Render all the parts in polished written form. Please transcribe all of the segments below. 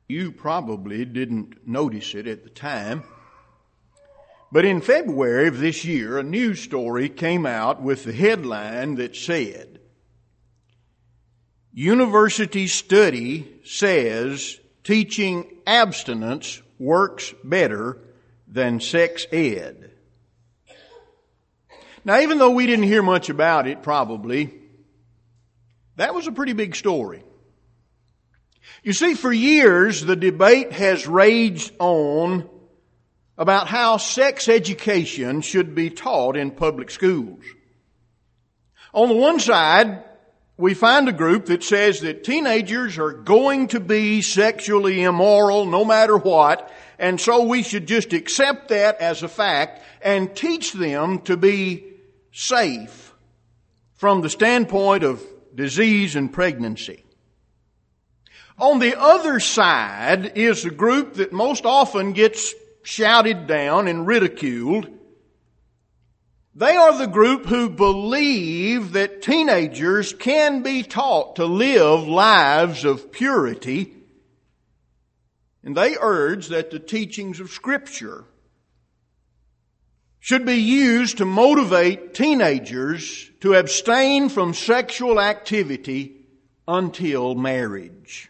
You probably didn't notice it at the time, but in February of this year, a news story came out with the headline that said, "University study says teaching abstinence works better than sex ed." Now, even though we didn't hear much about it, probably, that was a pretty big story. You see, for years, the debate has raged on about how sex education should be taught in public schools. On the one side, we find a group that says that teenagers are going to be sexually immoral no matter what, and so we should just accept that as a fact and teach them to be safe from the standpoint of disease and pregnancy. On the other side is a group that most often gets shouted down and ridiculed. They are the group who believe that teenagers can be taught to live lives of purity, and they urge that the teachings of Scripture should be used to motivate teenagers to abstain from sexual activity until marriage.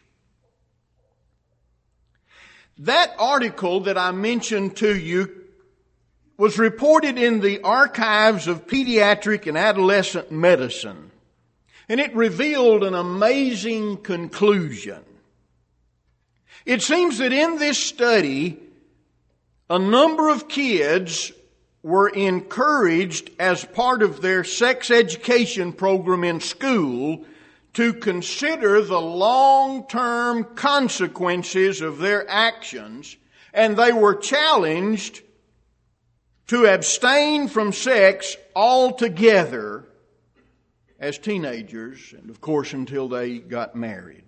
That article that I mentioned to you was reported in the Archives of Pediatric and Adolescent Medicine, and it revealed an amazing conclusion. It seems that in this study, a number of kids were encouraged as part of their sex education program in school to consider the long-term consequences of their actions, and they were challenged to abstain from sex altogether as teenagers, and of course until they got married.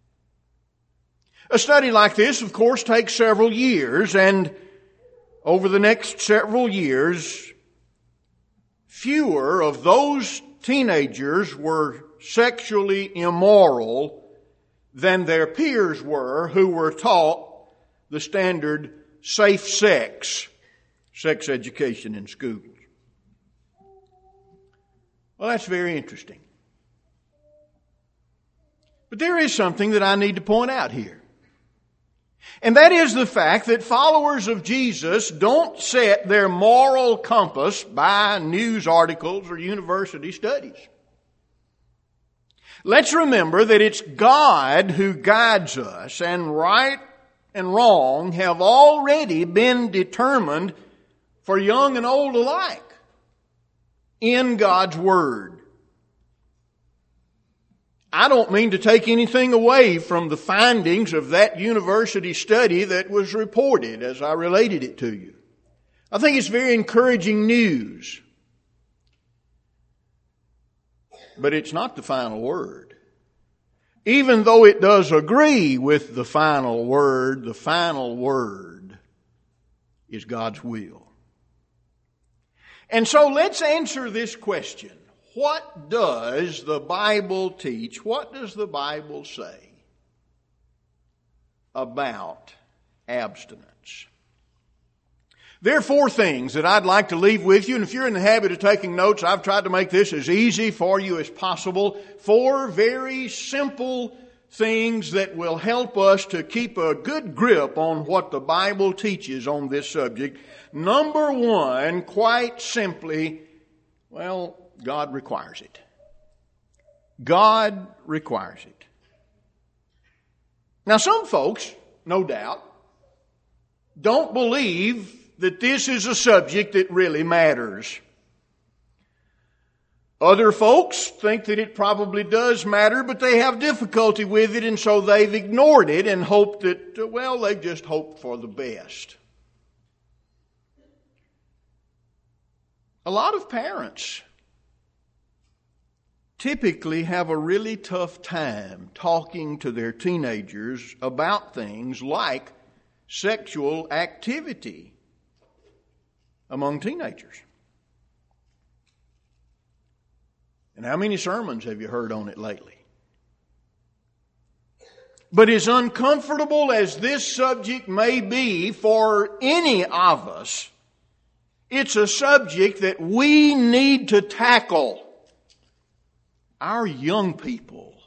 A study like this, of course, takes several years, and over the next several years, fewer of those teenagers were sexually immoral than their peers were who were taught the standard safe sex education in schools. Well, that's very interesting. But there is something that I need to point out here. And that is the fact that followers of Jesus don't set their moral compass by news articles or university studies. Let's remember that it's God who guides us, and right and wrong have already been determined for young and old alike in God's Word. I don't mean to take anything away from the findings of that university study that was reported as I related it to you. I think it's very encouraging news. But it's not the final word. Even though it does agree with the final word is God's will. And so let's answer this question. What does the Bible teach? What does the Bible say about abstinence? There are four things that I'd like to leave with you, and if you're in the habit of taking notes, I've tried to make this as easy for you as possible. Four very simple things that will help us to keep a good grip on what the Bible teaches on this subject. Number one, quite simply, God requires it. God requires it. Now, some folks, no doubt, don't believe that this is a subject that really matters. Other folks think that it probably does matter, but they have difficulty with it, and so they've ignored it and hoped that, they've just hoped for the best. A lot of parents typically have a really tough time talking to their teenagers about things like sexual activity among teenagers. And how many sermons have you heard on it lately? But as uncomfortable as this subject may be for any of us, it's a subject that we need to tackle. Our young people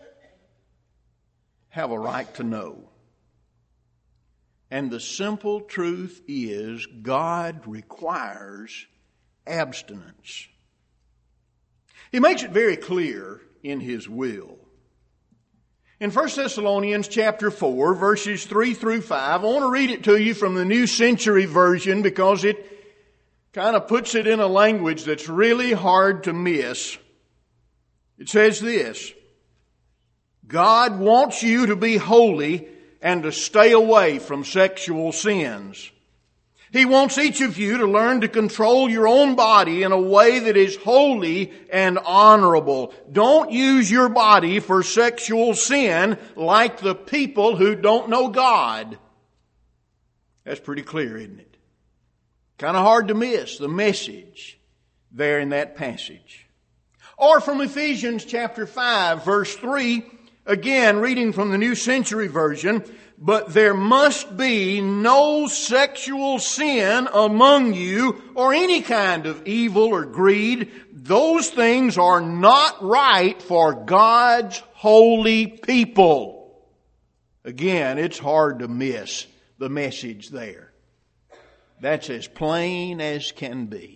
have a right to know. And the simple truth is, God requires abstinence. He makes it very clear in His will. In 1 Thessalonians chapter 4, verses 3 through 5, I want to read it to you from the New Century Version because it kind of puts it in a language that's really hard to miss. It says this: God wants you to be holy and to stay away from sexual sins. He wants each of you to learn to control your own body in a way that is holy and honorable. Don't use your body for sexual sin like the people who don't know God. That's pretty clear, isn't it? Kind of hard to miss the message there in that passage. Or from Ephesians chapter 5, verse 3, again reading from the New Century Version, but there must be no sexual sin among you or any kind of evil or greed. Those things are not right for God's holy people. Again, it's hard to miss the message there. That's as plain as can be.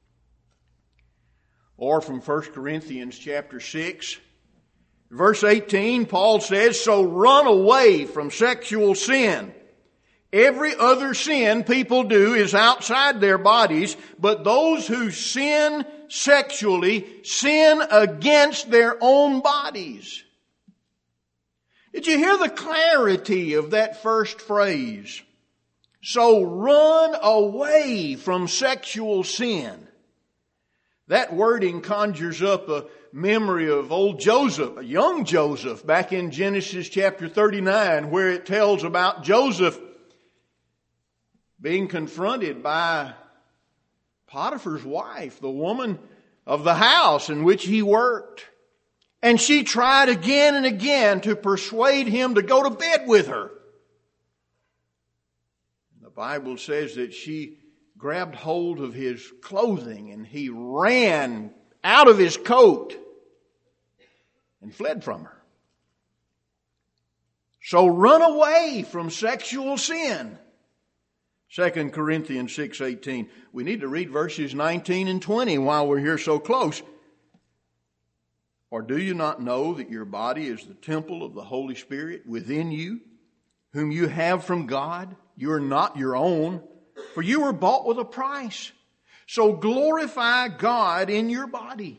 Or from 1 Corinthians chapter 6, verse 18, Paul says, so run away from sexual sin. Every other sin people do is outside their bodies, but those who sin sexually sin against their own bodies. Did you hear the clarity of that first phrase? So run away from sexual sin. That wording conjures up a memory of old Joseph, a young Joseph, back in Genesis chapter 39, where it tells about Joseph being confronted by Potiphar's wife, the woman of the house in which he worked. And she tried again and again to persuade him to go to bed with her. The Bible says that she grabbed hold of his clothing and he ran out of his coat and fled from her. So run away from sexual sin. 2 Corinthians 6:18. We need to read verses 19 and 20 while we're here so close. Or do you not know that your body is the temple of the Holy Spirit within you, whom you have from God? You are not your own, for you were bought with a price. So glorify God in your body.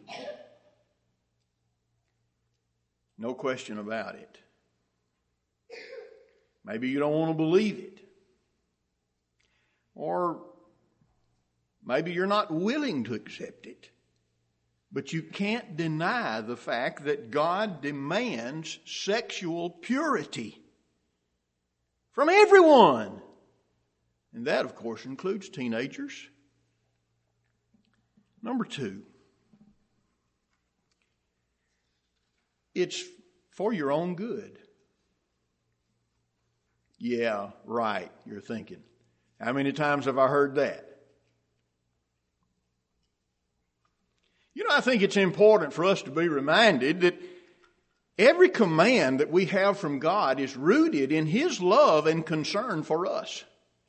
No question about it. Maybe you don't want to believe it. Or maybe you're not willing to accept it. But you can't deny the fact that God demands sexual purity from everyone. And that, of course, includes teenagers. Number 2, it's for your own good. Yeah, right, you're thinking. How many times have I heard that? You know, I think it's important for us to be reminded that every command that we have from God is rooted in His love and concern for us.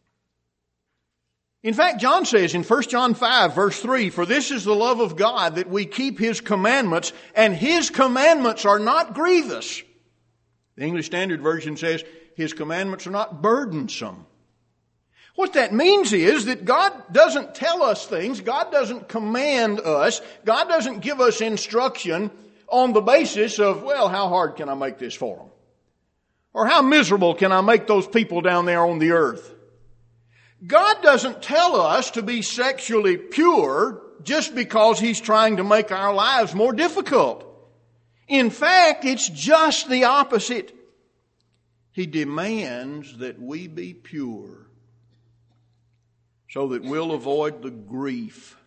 In fact, John says in 1 John 5, verse 3, for this is the love of God, that we keep His commandments, and His commandments are not grievous. The English Standard Version says His commandments are not burdensome. What that means is that God doesn't tell us things, God doesn't command us, God doesn't give us instruction on the basis of, well, how hard can I make this for them? Or how miserable can I make those people down there on the earth? God doesn't tell us to be sexually pure just because He's trying to make our lives more difficult. In fact, it's just the opposite. He demands that we be pure so that we'll avoid the grief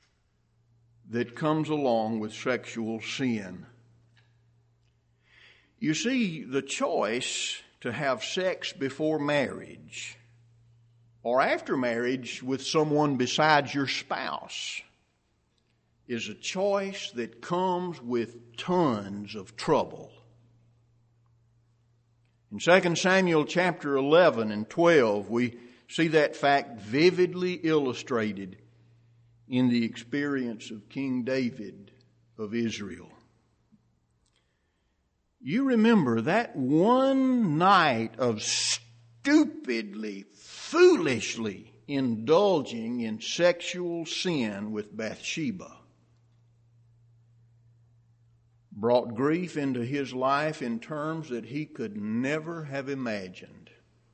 that comes along with sexual sin. You see, the choice to have sex before marriage or after marriage with someone besides your spouse is a choice that comes with tons of trouble. In 2 Samuel chapter 11 and 12, we see that fact vividly illustrated in the experience of King David of Israel. You remember that one night of stupidly, foolishly indulging in sexual sin with Bathsheba brought grief into his life in terms that he could never have imagined.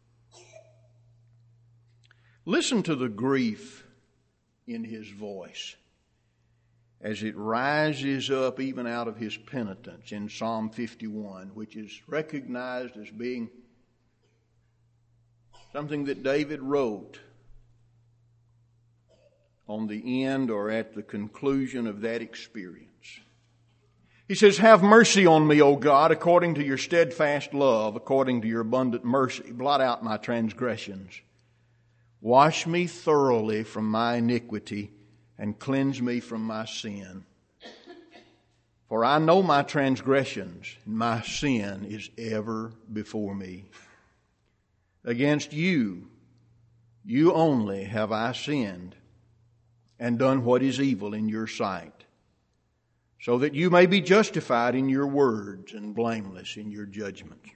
Listen to the grief in his voice as it rises up even out of his penitence in Psalm 51, which is recognized as being something that David wrote on the end or at the conclusion of that experience. He says, "Have mercy on me, O God, according to your steadfast love, according to your abundant mercy. Blot out my transgressions. Wash me thoroughly from my iniquity and cleanse me from my sin. For I know my transgressions, and my sin is ever before me. Against you, you only have I sinned and done what is evil in your sight, so that you may be justified in your words and blameless in your judgments."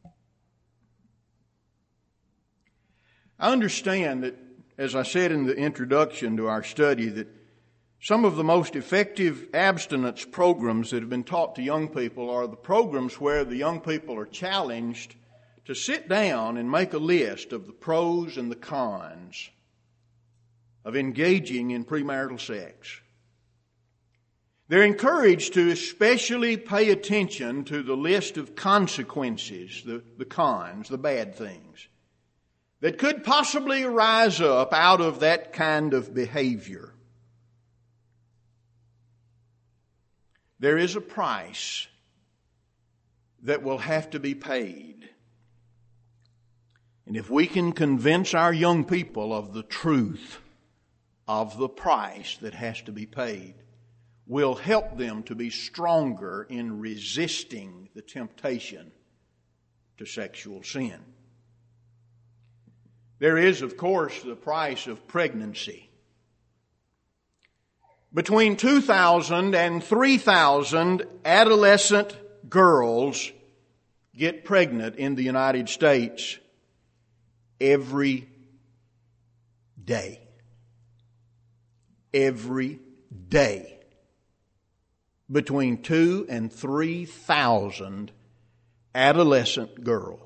I understand that, as I said in the introduction to our study, that some of the most effective abstinence programs that have been taught to young people are the programs where the young people are challenged to sit down and make a list of the pros and the cons of engaging in premarital sex. They're encouraged to especially pay attention to the list of consequences, the cons, the bad things, that could possibly arise up out of that kind of behavior. There is a price that will have to be paid. And if we can convince our young people of the truth of the price that has to be paid, will help them to be stronger in resisting the temptation to sexual sin. There is, of course, the price of pregnancy. Between 2,000 and 3,000 adolescent girls get pregnant in the United States every day. Every day. Between 2,000 and 3,000 adolescent girls.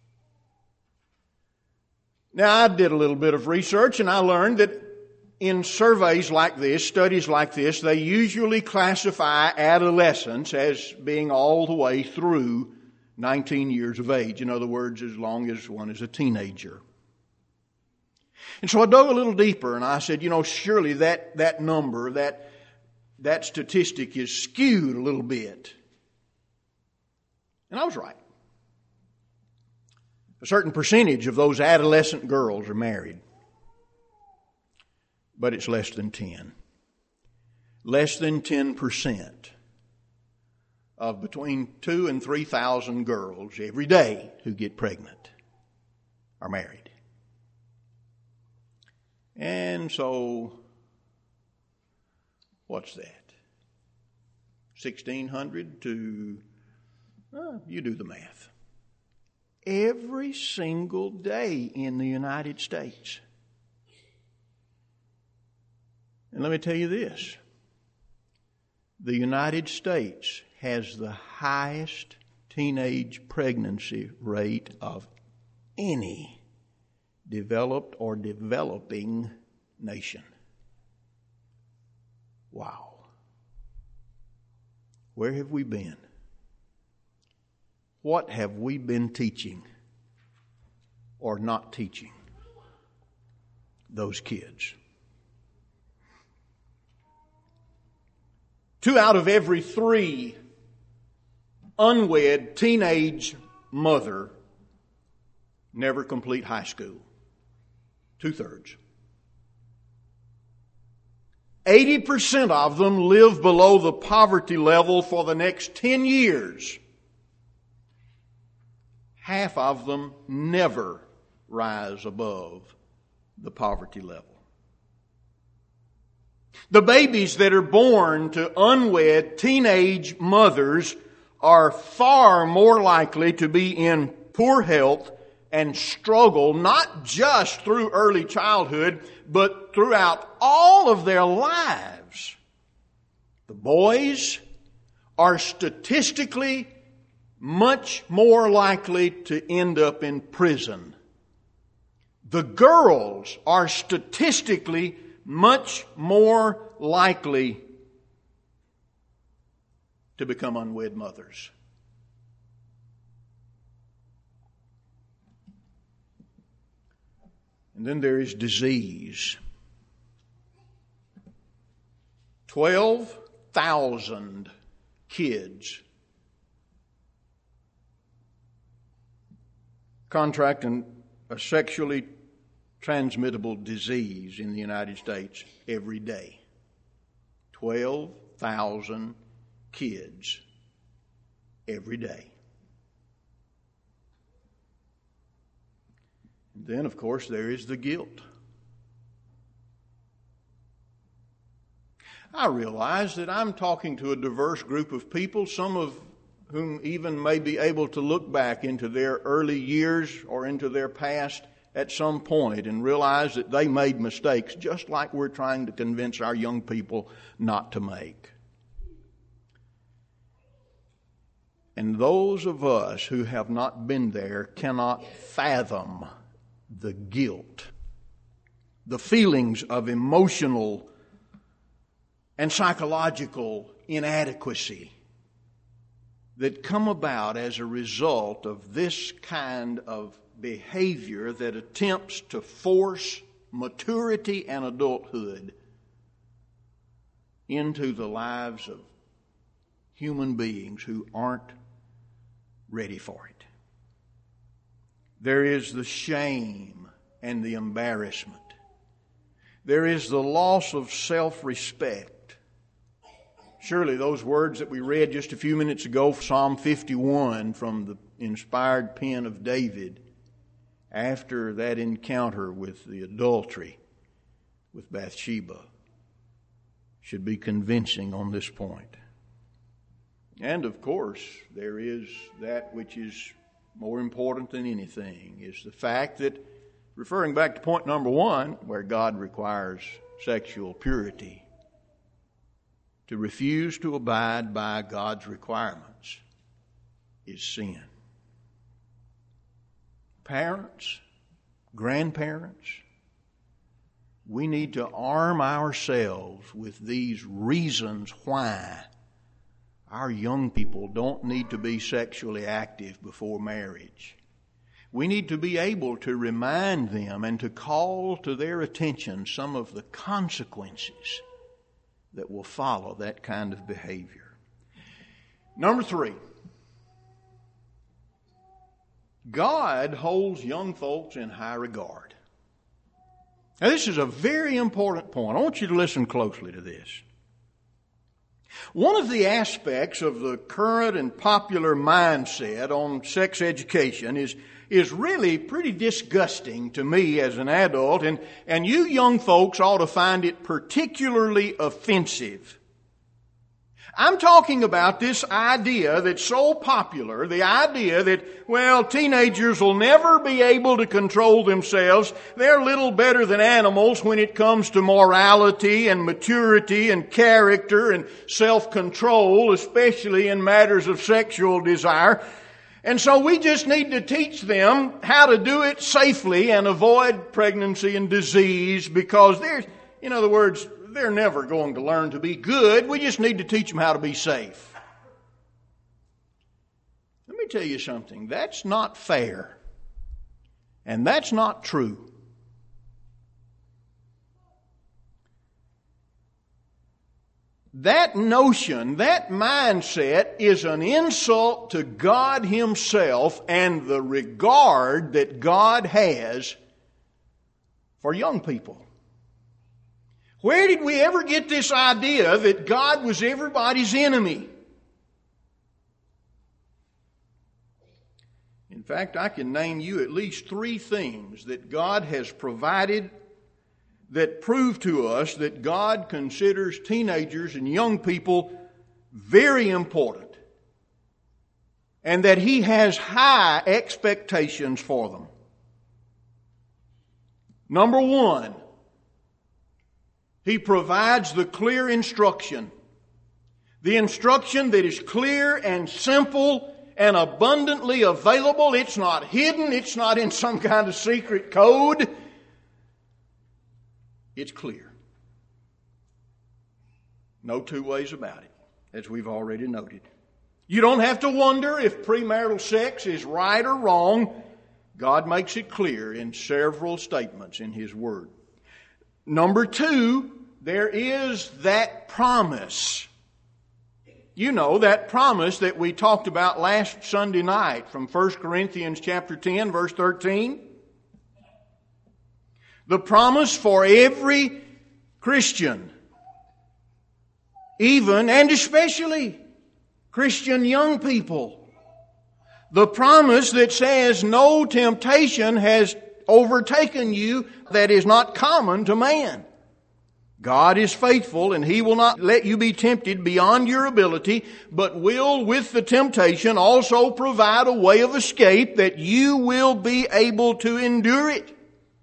Now, I did a little bit of research and I learned that in surveys like this, studies like this, they usually classify adolescents as being all the way through 19 years of age. In other words, as long as one is a teenager. And so I dug a little deeper and I said, surely that number, that statistic is skewed a little bit. And I was right. A certain percentage of those adolescent girls are married. But it's less than 10. Less than 10% of between 2,000 and 3,000 girls every day who get pregnant are married. And so, what's that? 1,600 to, you do the math. Every single day in the United States. And let me tell you this. The United States has the highest teenage pregnancy rate of any developed or developing nation. Wow. Where have we been? What have we been teaching or not teaching those kids? 2 out of every 3 unwed teenage mother never complete high school. 2/3. 80% of them live below the poverty level for the next 10 years. Half of them never rise above the poverty level. The babies that are born to unwed teenage mothers are far more likely to be in poor health and struggle not just through early childhood, but throughout all of their lives. The boys are statistically much more likely to end up in prison. The girls are statistically much more likely to become unwed mothers. And then there is disease. 12,000 kids contracting a sexually transmittable disease in the United States every day. 12,000 kids every day. And then, of course, there is the guilt. I realize that I'm talking to a diverse group of people, some of whom even may be able to look back into their early years or into their past at some point and realize that they made mistakes, just like we're trying to convince our young people not to make. And those of us who have not been there cannot fathom the guilt, the feelings of emotional and psychological inadequacy that come about as a result of this kind of behavior that attempts to force maturity and adulthood into the lives of human beings who aren't ready for it. There is the shame and the embarrassment. There is the loss of self-respect. Surely those words that we read just a few minutes ago, Psalm 51, from the inspired pen of David, after that encounter with the adultery with Bathsheba, should be convincing on this point. And of course, there is that which is more important than anything, is the fact that, referring back to point number 1, where God requires sexual purity, to refuse to abide by God's requirements is sin. Parents, grandparents, we need to arm ourselves with these reasons why our young people don't need to be sexually active before marriage. We need to be able to remind them and to call to their attention some of the consequences that will follow that kind of behavior. Number 3, God holds young folks in high regard. Now, this is a very important point. I want you to listen closely to this. One of the aspects of the current and popular mindset on sex education is really pretty disgusting to me as an adult, and you young folks ought to find it particularly offensive. I'm talking about this idea that's so popular, the idea that, well, teenagers will never be able to control themselves. They're little better than animals when it comes to morality and maturity and character and self-control, especially in matters of sexual desire. And so we just need to teach them how to do it safely and avoid pregnancy and disease, because there's, in other words, they're never going to learn to be good. We just need to teach them how to be safe. Let me tell you something. That's not fair. And that's not true. that notion, that mindset is an insult to God Himself and the regard that God has for young people. Where did we ever get this idea that God was everybody's enemy? In fact, I can name you at least 3 things that God has provided that prove to us that God considers teenagers and young people very important and that He has high expectations for them. Number 1, He provides the clear instruction. The instruction that is clear and simple and abundantly available. It's not hidden. It's not in some kind of secret code. It's clear. No 2 ways about it, as we've already noted. You don't have to wonder if premarital sex is right or wrong. God makes it clear in several statements in His Word. Number 2, there is that promise. You know, that promise that we talked about last Sunday night from 1 Corinthians chapter 10, verse 13. The promise for every Christian, even and especially Christian young people. The promise that says no temptation has overtaken you that is not common to man. God is faithful and He will not let you be tempted beyond your ability, but will with the temptation also provide a way of escape that you will be able to endure it.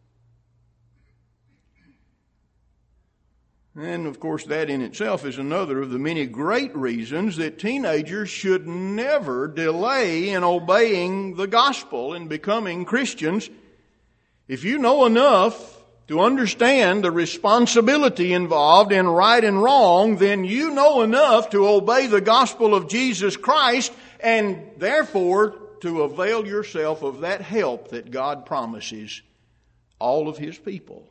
And of course that in itself is another of the many great reasons that teenagers should never delay in obeying the gospel and becoming Christians. If you know enough to understand the responsibility involved in right and wrong, then you know enough to obey the gospel of Jesus Christ and therefore to avail yourself of that help that God promises all of His people.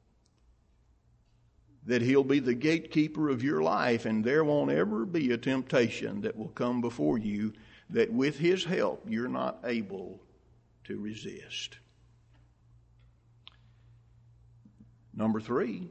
That He'll be the gatekeeper of your life and there won't ever be a temptation that will come before you that with His help you're not able to resist. Number 3,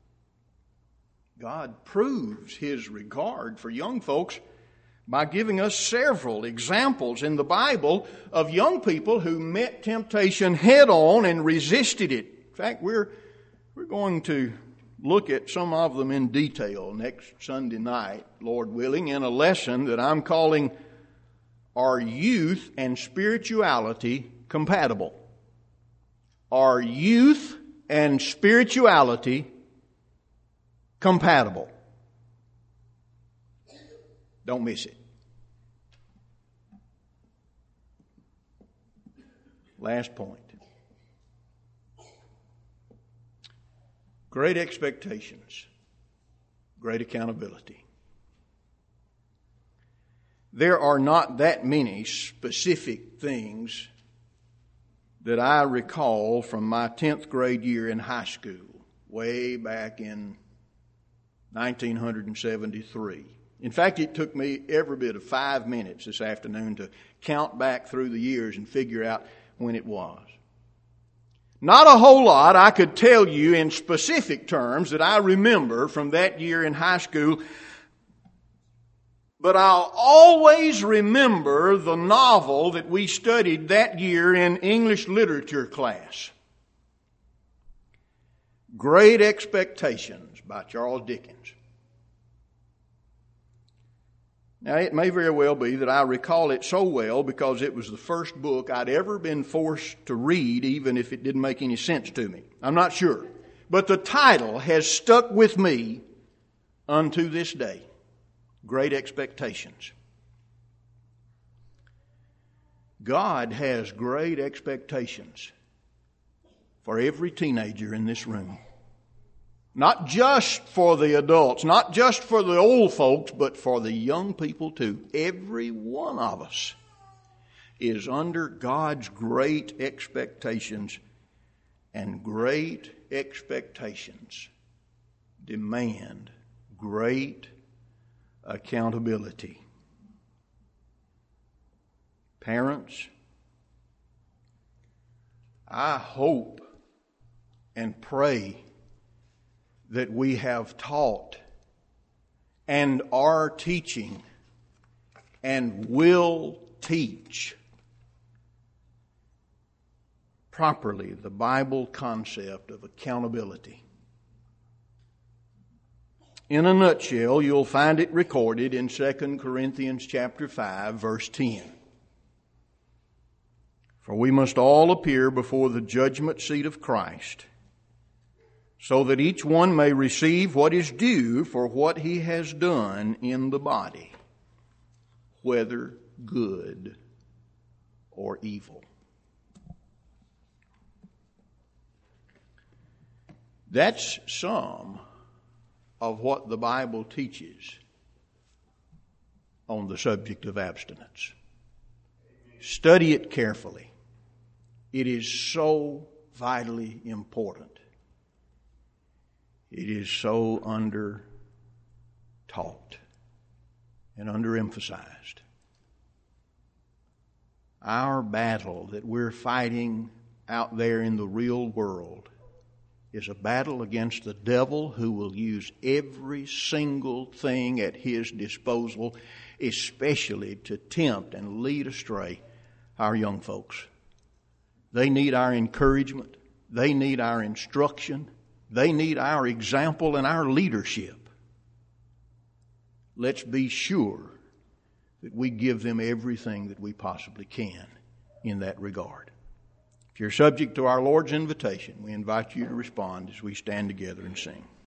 God proves His regard for young folks by giving us several examples in the Bible of young people who met temptation head on and resisted it. In fact, we're going to look at some of them in detail next Sunday night, Lord willing, in a lesson that I'm calling Are Youth and Spirituality Compatible? Are youth and spirituality compatible? Don't miss it. Last point. Great expectations, great accountability. There are not that many specific things that I recall from my 10th grade year in high school, way back in 1973. In fact, it took me every bit of 5 minutes this afternoon to count back through the years and figure out when it was. Not a whole lot I could tell you in specific terms that I remember from that year in high school, but I'll always remember the novel that we studied that year in English literature class. Great Expectations by Charles Dickens. Now, it may very well be that I recall it so well because it was the first book I'd ever been forced to read, even if it didn't make any sense to me. I'm not sure. But the title has stuck with me unto this day. Great Expectations. God has great expectations for every teenager in this room. Not just for the adults, not just for the old folks, but for the young people too. Every one of us is under God's great expectations, and great expectations demand great accountability. Parents, I hope and pray that we have taught and are teaching and will teach properly the Bible concept of accountability. In a nutshell, you'll find it recorded in 2 Corinthians chapter 5, verse 10. For we must all appear before the judgment seat of Christ, so that each one may receive what is due for what he has done in the body, whether good or evil. That's some of what the Bible teaches on the subject of abstinence. Study it carefully. It is so vitally important. It is so under-taught and underemphasized. Our battle that we're fighting out there in the real world is a battle against the devil, who will use every single thing at his disposal, especially to tempt and lead astray our young folks. They need our encouragement. They need our instruction. They need our example and our leadership. Let's be sure that we give them everything that we possibly can in that regard. If you're subject to our Lord's invitation, we invite you to respond as we stand together and sing.